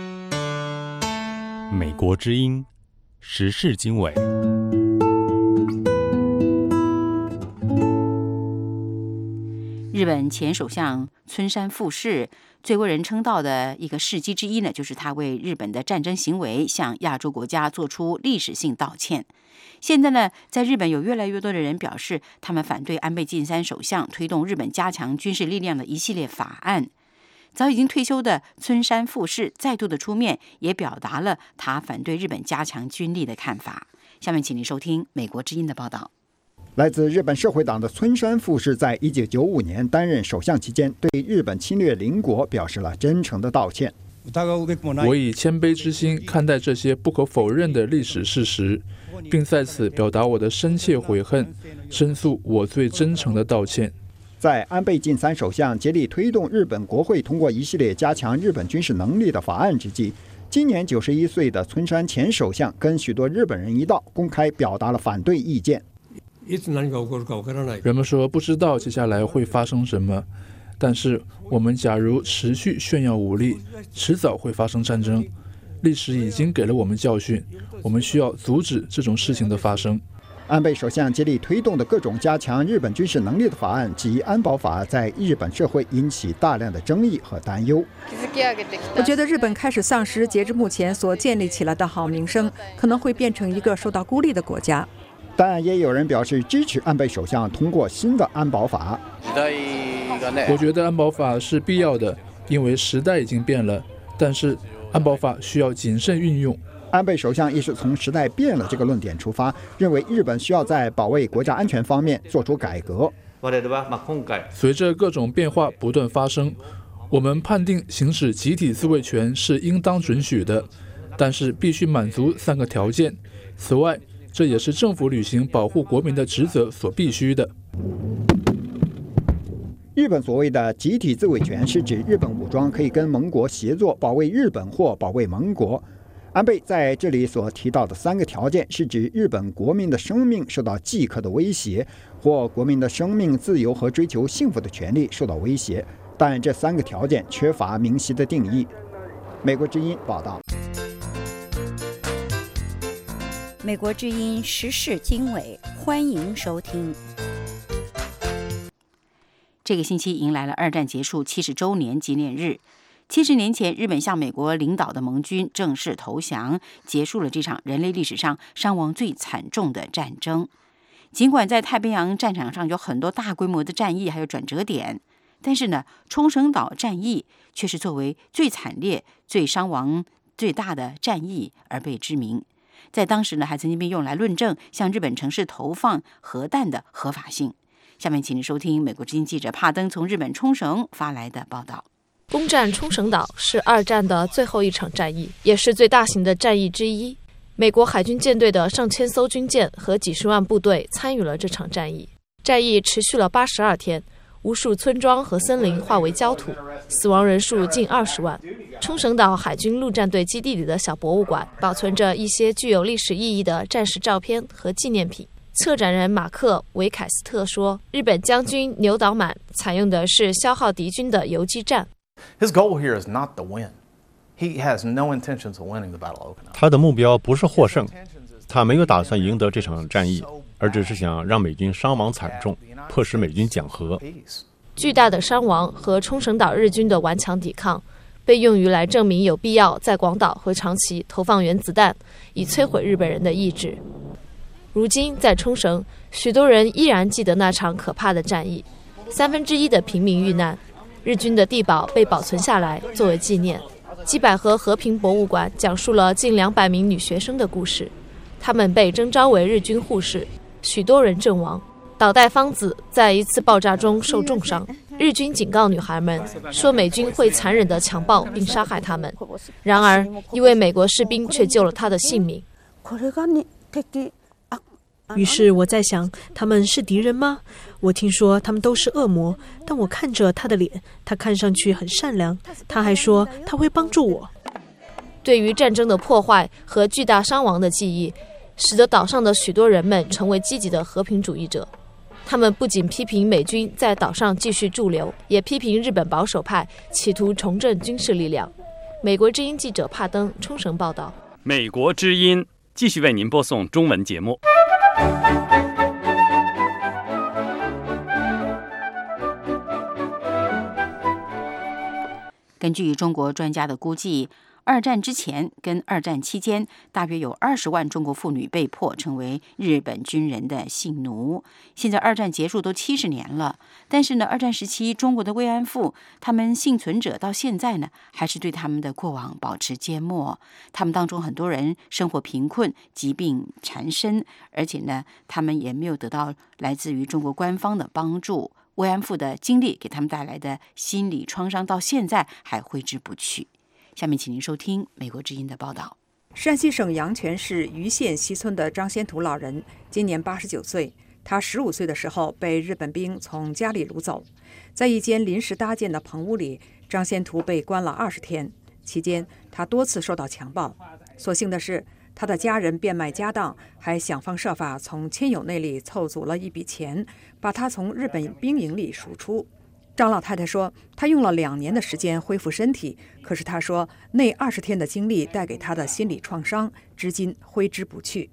美国之音时事经纬。 日本前首相村山富市最为人称道的一个事迹之一呢，就是他为日本的战争行为向亚洲国家做出历史性道歉。现在呢，在日本有越来越多的人表示，他们反对安倍晋三首相推动日本加强军事力量的一系列法案。早已经退休的村山富市再度的出面，也表达了他反对日本加强军力的看法。下面请您收听美国之音的报道。 来自日本社会党的村山富士在一九九五年担任首相期间，对日本侵略邻国表示了真诚的道歉。 我以谦卑之心看待这些不可否认的历史事实，并在此表达我的深切悔恨，申诉我最真诚的道歉。 在安倍晋三首相竭力推动日本国会通过一系列加强日本军事能力的法案之际，今年九十一岁的村山前首相跟许多日本人一道，公开表达了反对意见。 人们说不知道接下来会发生什么，但是我们假如持续炫耀武力，迟早会发生战争。历史已经给了我们教训，我们需要阻止这种事情的发生。 安倍首相竭力推动的各种加强日本军事能力的法案及安保法，在日本社会引起大量的争议和担忧。 我觉得日本开始丧失截至目前所建立起来的好名声，可能会变成一个受到孤立的国家。 但也有人表示支持安倍首相通过新的安保法。 我觉得安保法是必要的，因为时代已经变了，但是安保法需要谨慎运用。 安倍首相也是从时代变了这个论点出发，认为日本需要在保卫国家安全方面做出改革。 随着各种变化不断发生，我们判定行使集体自卫权是应当准许的，但是必须满足三个条件。此外，这也是政府履行保护国民的职责所必须的。 日本所谓的集体自卫权是指日本武装可以跟盟国协作保卫日本或保卫盟国。安倍在这里所提到的三个条件是指日本国民的生命受到饥渴的威胁，或国民的生命自由和追求幸福的权利受到威胁，但这三个条件缺乏明晰的定义。美国之音报道。 美国之音时事经纬，欢迎收听。 这个星期迎来了二战结束七十周年纪念日。七十年前，日本向美国领导的盟军正式投降，结束了这场人类历史上伤亡最惨重的战争。尽管在太平洋战场上有很多大规模的战役还有转折点，但是呢，冲绳岛战役却是作为最惨烈、最伤亡最大的战役而被知名。在当时呢，还曾经被用来论证向日本城市投放核弹的合法性。下面请您收听美国之音记者帕登从日本冲绳发来的报道。 攻占冲绳岛是二战的最后一场战役，也是最大型的战役之一。美国海军舰队的上千艘军舰和几十万部队参与了这场战役。战役持续了八十二天，无数村庄和森林化为焦土，死亡人数近二十万。冲绳岛海军陆战队基地里的小博物馆保存着一些具有历史意义的战时照片和纪念品。策展人马克·维凯斯特说，日本将军牛岛满采用的是消耗敌军的游击战。 His goal here is not to win. He has no intentions of winning the Battle of Okinawa. 他的目标不是获胜，他没有打算赢得这场战役，而只是想让美军伤亡惨重，迫使美军讲和。 巨大的伤亡和冲绳岛日军的顽强抵抗，被用于来证明有必要在广岛和长崎投放原子弹，以摧毁日本人的意志。如今在冲绳，许多人依然记得那场可怕的战役，三分之一的平民遇难，日军的地堡被保存下来作为纪念。基百合和平博物馆讲述了近两百名女学生的故事，她们被征召为日军护士，许多人阵亡。岛代芳子在一次爆炸中受重伤，日军警告女孩们说美军会残忍地强暴并杀害她们，然而一位美国士兵却救了她的性命。 于是我在想，他们是敌人吗？我听说他们都是恶魔，但我看着他的脸，他看上去很善良，他还说他会帮助我。 对于战争的破坏和巨大伤亡的记忆，使得岛上的许多人们成为积极的和平主义者。他们不仅批评美军在岛上继续驻留，也批评日本保守派企图重振军事力量。美国之音记者帕登冲绳报道。 美国之音继续为您播送中文节目。 根据中国专家的估计， 二战之前跟二战期间，大约有二十万中国妇女被迫成为日本军人的性奴。现在二战结束都七十年了，但是呢，二战时期中国的慰安妇，他们幸存者到现在呢，还是对他们的过往保持缄默。他们当中很多人生活贫困，疾病缠身，而且呢，他们也没有得到来自于中国官方的帮助。慰安妇的经历给他们带来的心理创伤，到现在还挥之不去。下面请您收听美国之音的报道。 山西省阳泉市盂县西村的张先图老人今年八十九岁，他十五岁的时候被日本兵从家里掳走，在一间临时搭建的棚屋里，张先图被关了二十天，期间他多次受到强暴。所幸的是，他的家人变卖家当，还想方设法从亲友那里凑足了一笔钱，把他从日本兵营里赎出。张老太太说，她用了两年的时间恢复身体，可是她说那二十天的经历带给她的心理创伤，至今挥之不去。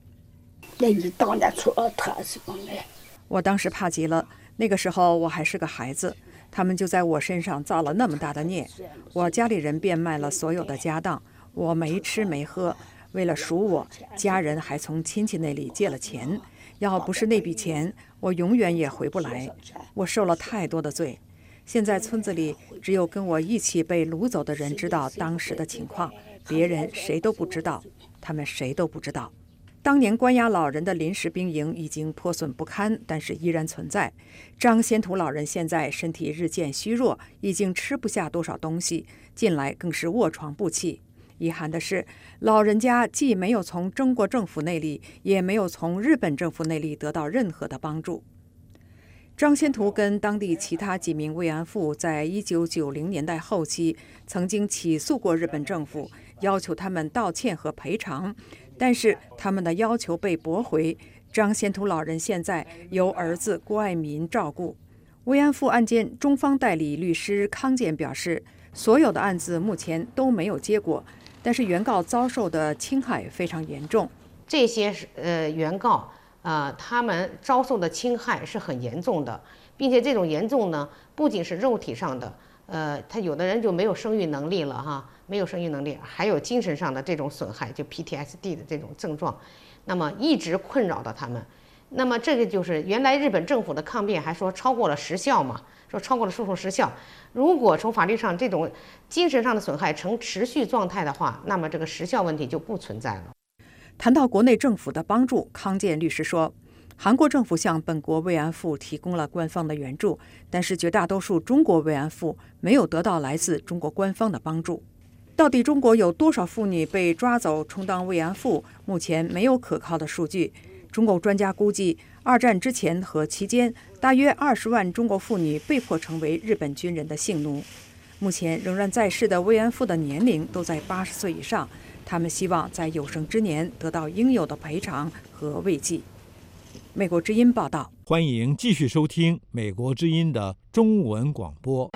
我当时怕极了，那个时候我还是个孩子，他们就在我身上造了那么大的孽。我家里人变卖了所有的家当，我没吃没喝，为了赎我，家人还从亲戚那里借了钱。要不是那笔钱，我永远也回不来。我受了太多的罪。现在村子里只有跟我一起被掳走的人知道当时的情况，别人谁都不知道，他们谁都不知道。当年关押老人的临时兵营已经破损不堪，但是依然存在。张先图老人现在身体日渐虚弱，已经吃不下多少东西，近来更是卧床不起。遗憾的是，老人家既没有从中国政府那里，也没有从日本政府那里得到任何的帮助。张先图跟当地其他几名慰安妇在一九九零年代后期曾经起诉过日本政府，要求他们道歉和赔偿，但是他们的要求被驳回。张先图老人现在由儿子郭爱民照顾。慰安妇案件中方代理律师康健表示，所有的案子目前都没有结果，但是原告遭受的侵害非常严重。 这些呃原告呃他们遭受的侵害是很严重的，并且这种严重呢，不仅是肉体上的，呃，他有的人就没有生育能力了哈，没有生育能力，还有精神上的这种损害，就 P T S D 的这种症状，那么一直困扰到他们。那么这个就是原来日本政府的抗辩还说超过了时效嘛，说超过了诉讼时效。如果从法律上这种精神上的损害呈持续状态的话，那么这个时效问题就不存在了。 谈到国内政府的帮助，康健律师说，韩国政府向本国慰安妇提供了官方的援助，但是绝大多数中国慰安妇没有得到来自中国官方的帮助。到底中国有多少妇女被抓走充当慰安妇，目前没有可靠的数据。中国专家估计，二战之前和期间，大约二十万中国妇女被迫成为日本军人的性奴。目前仍然在世的慰安妇的年龄都在八十岁以上，他们希望在有生之年得到应有的赔偿和慰藉。美国之音报道。 欢迎继续收听美国之音的中文广播。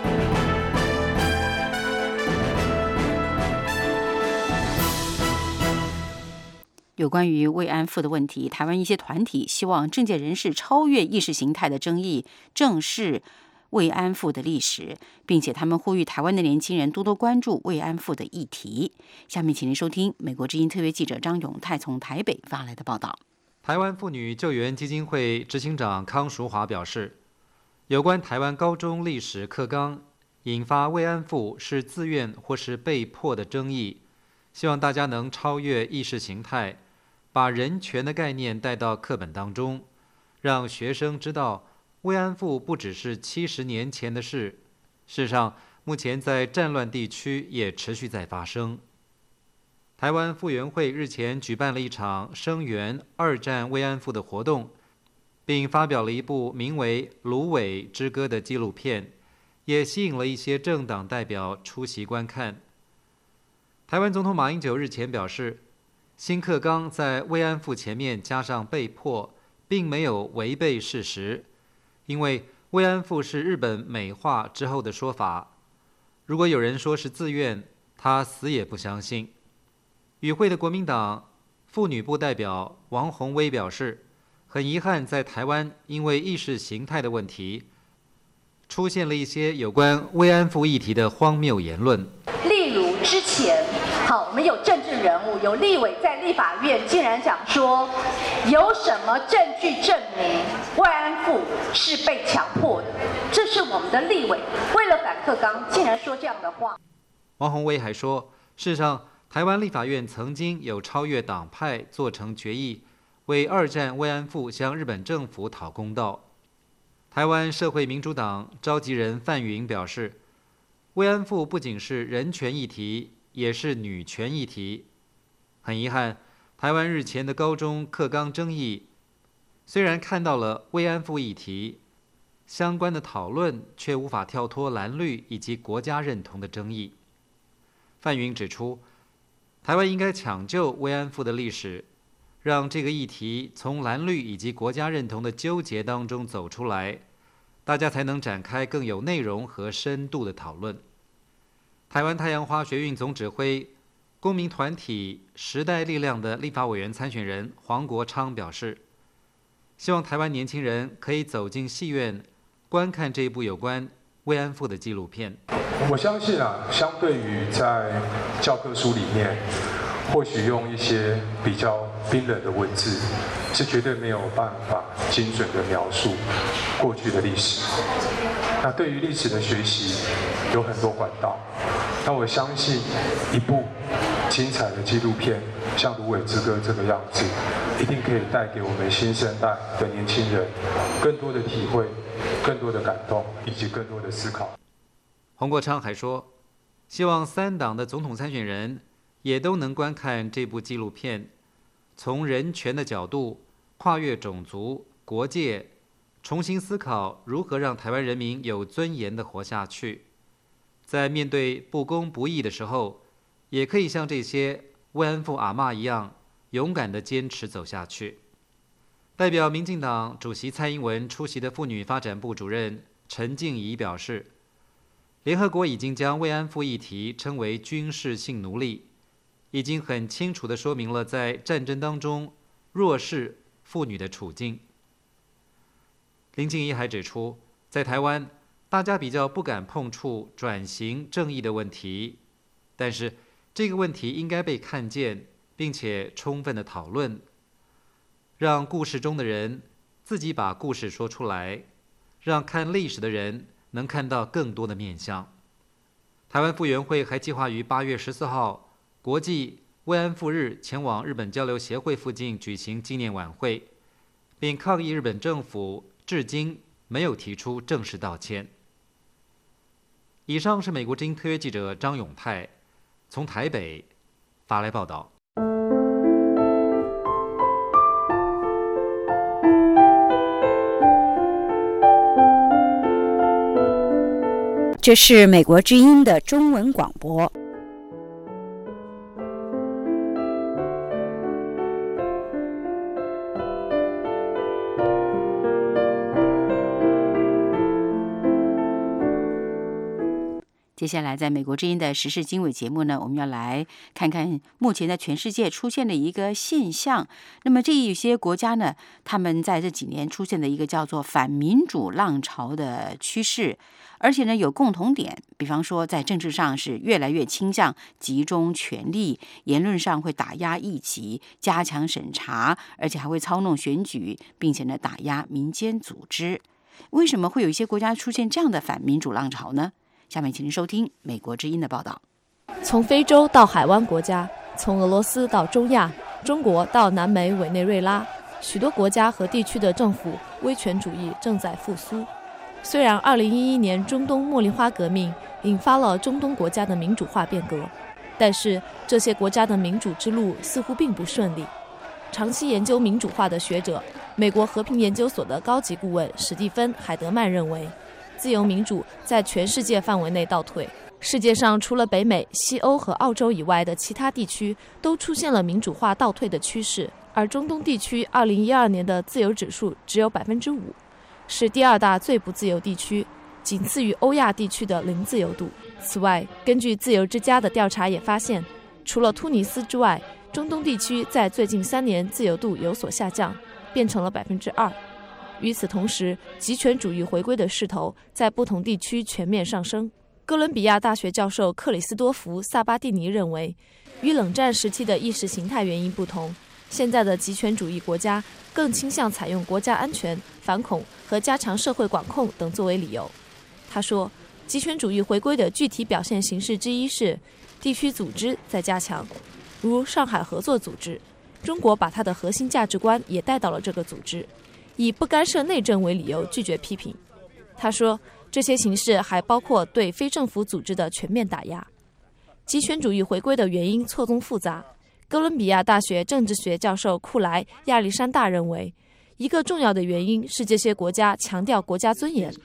有关于慰安妇的问题，台湾一些团体希望政界人士超越意识形态的争议，正视慰安妇的历史，并且他们呼吁台湾的年轻人多多关注慰安妇的议题。下面请您收听美国之音特约记者张永泰从台北发来的报道。 台湾妇女救援基金会执行长康淑华表示，有关台湾高中历史课纲引发慰安妇是自愿或是被迫的争议，希望大家能超越意识形态，把人权的概念带到课本当中，让学生知道慰安妇不只是七十年前的事，事实上目前在战乱地区也持续在发生。台湾妇援会日前举办了一场声援二战慰安妇的活动，并发表了一部名为《芦苇之歌》的纪录片，也吸引了一些政党代表出席观看。台湾总统马英九日前表示，新课纲在慰安妇前面加上被迫，并没有违背事实，因为慰安妇是日本美化之后的说法。如果有人说是自愿，他死也不相信。与会的国民党妇女部代表王宏威表示，很遗憾在台湾因为意识形态的问题，出现了一些有关慰安妇议题的荒谬言论。 例如之前前，好，我们有政治人物，有立委在立法院竟然讲说，有什么证据证明慰安妇是被强迫的？这是我们的立委为了反课纲，竟然说这样的话。 王宏威还说，事实上，台湾立法院曾经有超越党派做成决议，为二战慰安妇向日本政府讨公道。台湾社会民主党召集人范云表示，慰安妇不仅是人权议题，也是女权议题。很遗憾，台湾日前的高中课纲争议，虽然看到了慰安妇议题，相关的讨论却无法跳脱蓝绿以及国家认同的争议。范云指出，台湾应该抢救慰安妇的历史，让这个议题从蓝绿以及国家认同的纠结当中走出来，大家才能展开更有内容和深度的讨论。台湾太阳花学运总指挥、公民团体时代力量的立法委员参选人黄国昌表示，希望台湾年轻人可以走进戏院观看这一部有关慰安妇的纪录片。 我相信啊，相对于在教科书里面，或许用一些比较冰冷的文字，是绝对没有办法精准的描述过去的历史。那对于历史的学习有很多管道，那我相信一部精彩的纪录片，像《芦苇之歌》这个样子，一定可以带给我们新生代的年轻人更多的体会、更多的感动以及更多的思考。 洪国昌还说，希望三党的总统参选人也都能观看这部纪录片，从人权的角度跨越种族、国界，重新思考如何让台湾人民有尊严地活下去。在面对不公不义的时候，也可以像这些慰安妇阿嬷一样，勇敢地坚持走下去。代表民进党主席蔡英文出席的妇女发展部主任陈静怡表示，联合国已经将慰安妇议题称为军事性奴隶，已经很清楚地说明了在战争当中弱势妇女的处境。林静怡还指出，在台湾，大家比较不敢碰触转型正义的问题，但是这个问题应该被看见，并且充分的讨论，让故事中的人自己把故事说出来，让看历史的人能看到更多的面向。台湾妇援会还计划于八月十四号国际慰安妇日前往日本交流协会附近举行纪念晚会，并抗议日本政府至今没有提出正式道歉。以上是美国之音特约记者张永泰从台北发来报道。 这是美国之音的中文广播。 接下来，在美国之音的时事经纬节目呢，我们要来看看目前在全世界出现的一个现象。那么，这有些国家呢，他们在这几年出现的一个叫做反民主浪潮的趋势，而且呢有共同点，比方说在政治上是越来越倾向集中权力，言论上会打压异己，加强审查，而且还会操弄选举，并且呢打压民间组织。为什么会有一些国家出现这样的反民主浪潮呢？下面请您收听美国之音的报道。 从非洲到海湾国家，从俄罗斯到中亚，中国到南美委内瑞拉，许多国家和地区的政府威权主义正在复苏。虽然二零一一年中东茉莉花革命引发了中东国家的民主化变革，但是这些国家的民主之路似乎并不顺利。长期研究民主化的学者、美国和平研究所的高级顾问史蒂芬·海德曼认为，自由民主在全世界范围内倒退，世界上除了北美、西欧和澳洲以外的其他地区都出现了民主化倒退的趋势，而中东地区二零一二年的自由指数只有百分之五，是第二大最不自由地区，仅次于欧亚地区的零自由度。此外，根据自由之家的调查也发现，除了突尼斯之外，中东地区在最近三年自由度有所下降，变成了百分之二。与此同时，极权主义回归的势头在不同地区全面上升。 哥伦比亚大学教授克里斯多福·萨巴蒂尼认为，与冷战时期的意识形态原因不同，现在的极权主义国家更倾向采用国家安全、反恐和加强社会管控等作为理由。他说，极权主义回归的具体表现形式之一是地区组织在加强，如上海合作组织。中国把它的核心价值观也带到了这个组织，以不干涉内政为理由拒绝批评。他说，这些形式还包括对非政府组织的全面打压。极权主义回归的原因错综复杂。哥伦比亚大学政治学教授库莱亚历山大认为，一个重要的原因是这些国家强调国家尊严。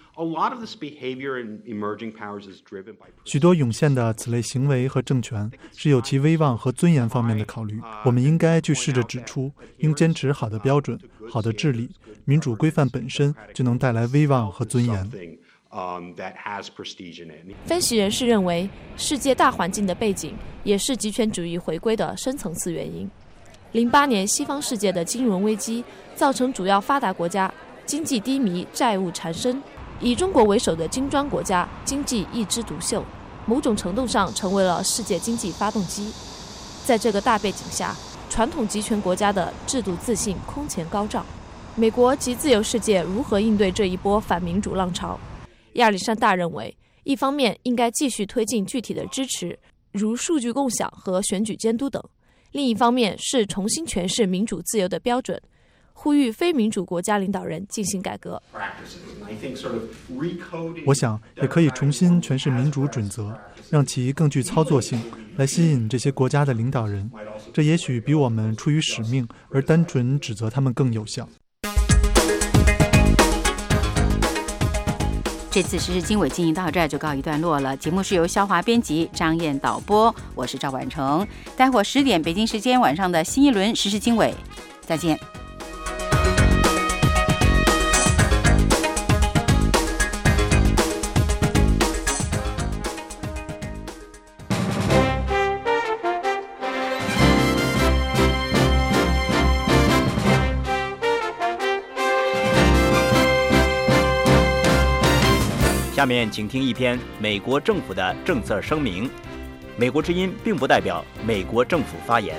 许多涌现的此类行为和政权是有其威望和尊严方面的考虑。我们应该去试着指出，应坚持好的标准、好的治理，民主规范本身就能带来威望和尊严。 分析人士认为，世界大环境的背景也是极权主义回归的深层次原因。零八年西方世界的金融危机造成主要发达国家经济低迷、债务缠身，以中国为首的金砖国家经济一枝独秀，某种程度上成为了世界经济发动机。在这个大背景下，传统集权国家的制度自信空前高涨。美国及自由世界如何应对这一波反民主浪潮？亚历山大认为，一方面应该继续推进具体的支持，如数据共享和选举监督等；另一方面是重新诠释民主自由的标准，呼吁非民主国家领导人进行改革。 我想也可以重新诠释民主准则，让其更具操作性，来吸引这些国家的领导人。这也许比我们出于使命而单纯指责他们更有效。 这次时事经纬进行到这儿就告一段落了。节目是由肖华编辑，张燕导播，我是赵婉成。待会儿十点北京时间晚上的新一轮时事经纬，再见。 下面请听一篇美国政府的政策声明。美国之音并不代表美国政府发言。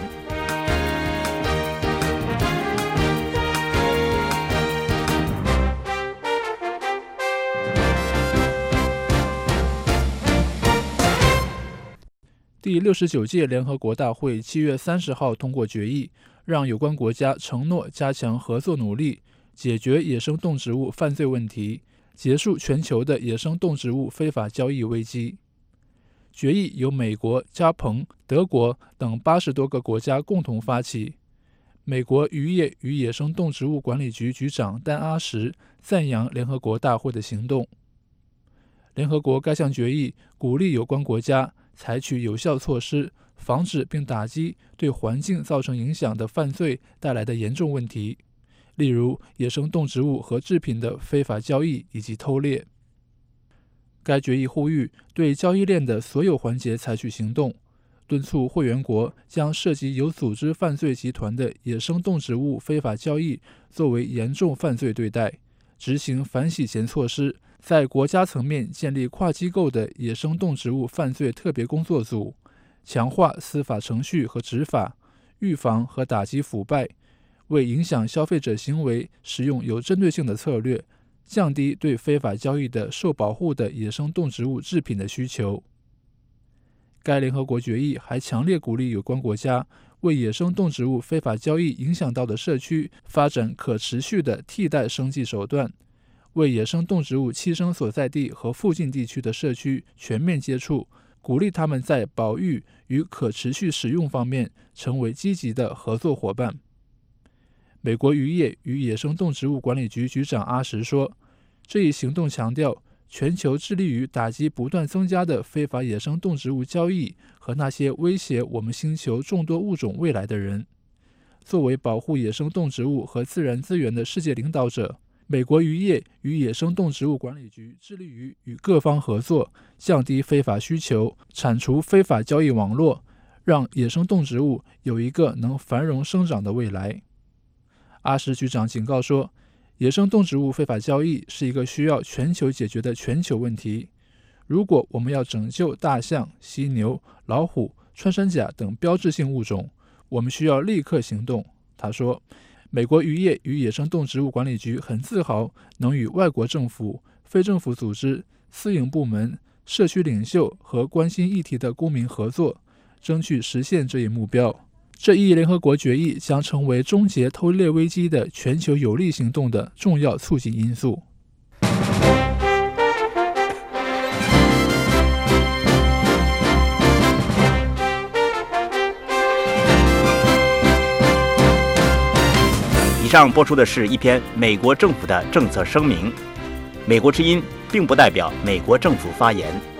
第六十九届联合国大会七月三十号通过决议，让有关国家承诺加强合作努力，解决野生动植物犯罪问题，结束全球的野生动植物非法交易危机。决议由美国、加蓬、德国等八十多个国家共同发起。美国渔业与野生动植物管理局局长丹阿什赞扬联合国大会的行动。联合国该项决议鼓励有关国家采取有效措施，防止并打击对环境造成影响的犯罪带来的严重问题，例如野生动植物和制品的非法交易以及偷猎。该决议呼吁对交易链的所有环节采取行动，敦促会员国将涉及有组织犯罪集团的野生动植物非法交易作为严重犯罪对待，执行反洗钱措施，在国家层面建立跨机构的野生动植物犯罪特别工作组，强化司法程序和执法，预防和打击腐败，为影响消费者行为使用有针对性的策略，降低对非法交易的受保护的野生动植物制品的需求。该联合国决议还强烈鼓励有关国家为野生动植物非法交易影响到的社区发展可持续的替代生计手段，为野生动植物栖生所在地和附近地区的社区全面接触，鼓励他们在保育与可持续使用方面成为积极的合作伙伴。美国渔业与野生动植物管理局局长阿什说，这一行动强调全球致力于打击不断增加的非法野生动植物交易和那些威胁我们星球众多物种未来的人。作为保护野生动植物和自然资源的世界领导者，美国渔业与野生动植物管理局致力于与各方合作，降低非法需求，铲除非法交易网络，让野生动植物有一个能繁荣生长的未来。阿什局长警告说，野生动植物非法交易是一个需要全球解决的全球问题。 如果我们要拯救大象、犀牛、老虎、穿山甲等标志性物种，我们需要立刻行动。他说，美国渔业与野生动植物管理局很自豪能与外国政府、非政府组织、私营部门、社区领袖和关心议题的公民合作，争取实现这一目标。这一联合国决议将成为终结偷猎危机的全球有力行动的重要促进因素。 以上播出的是一篇美国政府的政策声明。美国之音并不代表美国政府发言。